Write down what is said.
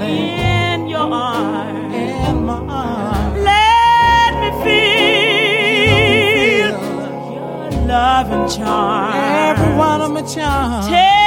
in your arms. In my arms. Let me feel your love and charm. Every one of my charms.